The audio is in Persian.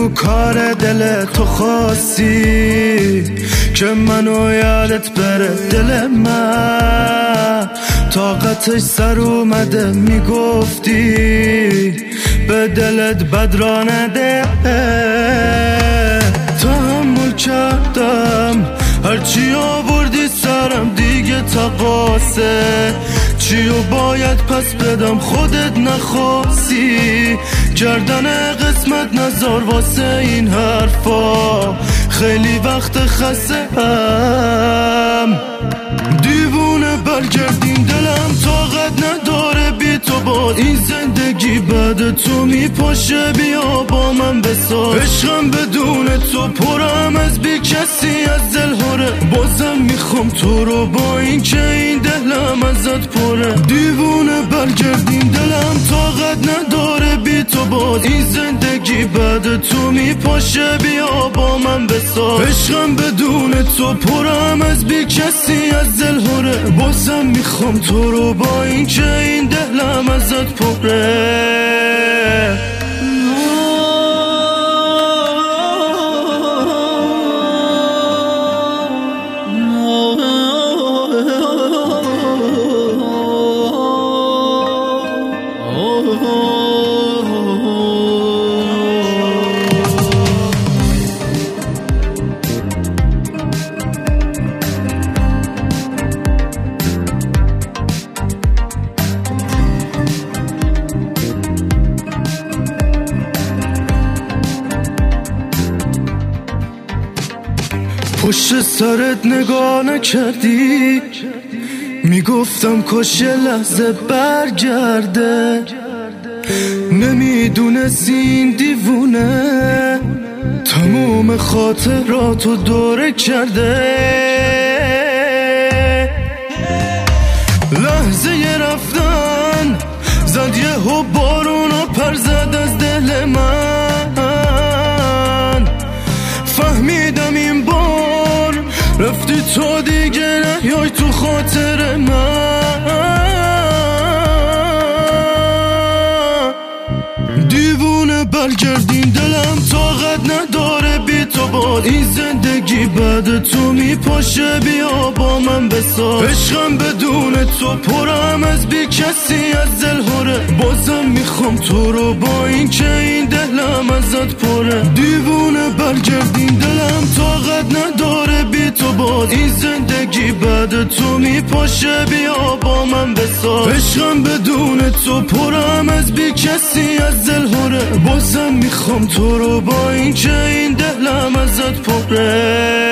بگو کار دل تو خواستی که منو یادت بره. دل من طاقتش سر اومده، میگفتی به دلت بد را نده. تحمل کردم هرچی آوردی سرم، دیگه تقاسه چیو باید پس بدم. خودت نخواستی گردن قسمت نزار واسه این حرفا، خیلی وقت خسته ام. دیوونه برگردین دلم طاقت نداره بی تو باز. این زندگی بعد تو میپاشه، بیا با من بساز. عشقم بدون تو پرم از بی کسی از دلهاره. بازم میخوام تو رو با این که این دلم ازت پره. دیوونه برگردین دلم طاقت نداره بی تو باز. این زندگی بعد تو میپاشه، بیا با من بساز. عشقم بدون تو پرم از بی کسی از دلهاره. بازم میخوام تو رو با این که این دلم ازت پره. پشت سرت نگاه نکردی، میگفتم کاش یه لحظه برگرده. نمیدونستی این دیوونه تموم خاطراتو دوره کرده. لحظه ی رفتن زد یهو بارونا پر زد از دل من. فهمیدم این بار رفتی تو دیگه نیای تو خاطر من. دیوونه برگردین دلم طاقت نداره بی تو باز. این زندگی بعد تو میپاشه، بیا با من بساز. عشقم بدون تو پرم از بی کسی از دلهاره. بازم میخوام تو رو با این که این دلم ازت پره. دیوونه برگردین دلم طاقت نداره بی تو باز. این زندگی بعد تو میپاشه، بیا با من بساز. عشقم بدون تو پرم از بی کسی از دلهاره. بازم میخوام تو رو با این که این دلم ازت پره.